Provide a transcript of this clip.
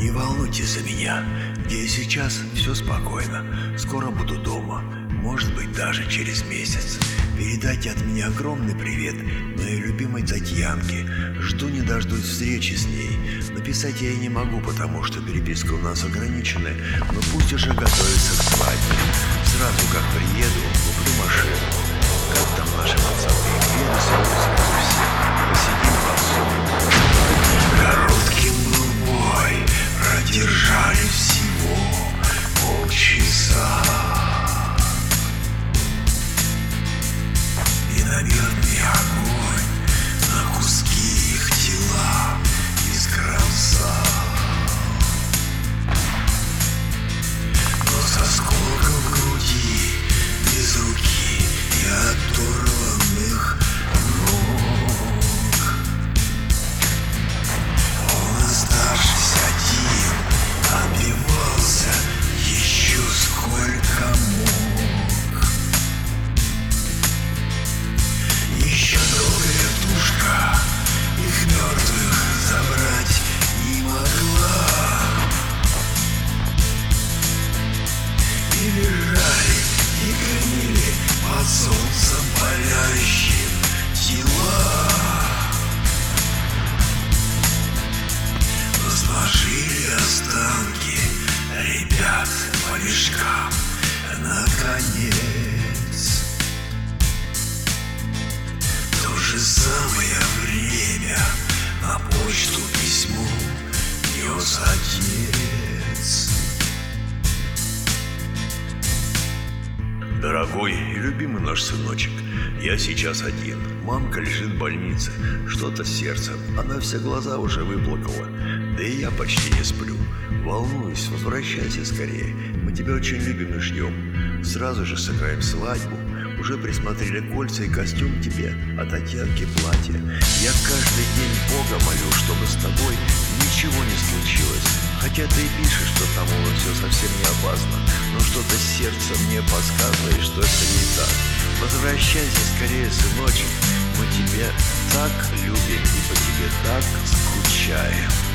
Не волнуйтесь за меня, где я сейчас, все спокойно. Скоро буду дома, может быть, даже через месяц. Передайте от меня огромный привет моей любимой Татьянке. Жду не дождусь встречи с ней. Написать я ей не могу, потому что переписка у нас ограничена, но пусть уже готовится к свадьбе. Сразу как приеду, куплю машину. Как там наши пацаны? Приеду сразу все. Посидим под коротким был бой, продержали всего полчаса. Минометный огонь на куски их тела искромсал. Но с осколком в груди, без руки и оторванных ног, он, оставшись один, отбивался еще сколько мог. Еще долгая тушка их мертвых забрать не могла. И лежали, и гнили под солнцем палящим тела. Разложили останки ребят по мешкам наконец. В то же самое время на почту письмо нес отец. Дорогой и любимый наш сыночек, я сейчас один. Мамка лежит в больнице, что-то с сердцем, она все глаза уже выплакала. Да и я почти не сплю. Волнуюсь, возвращайся скорее, мы тебя очень любим и ждем. Сразу же сыграем свадьбу. Уже присмотрели кольца и костюм тебе, а Татьянке платье. Я каждый день Бога молю, чтобы с тобой ничего не случилось. Хотя ты и пишешь, что там у вас все совсем не опасно, но что-то сердце мне подсказывает, что это не так. Возвращайся скорее, сыночек, мы тебя так любим и по тебе так скучаем.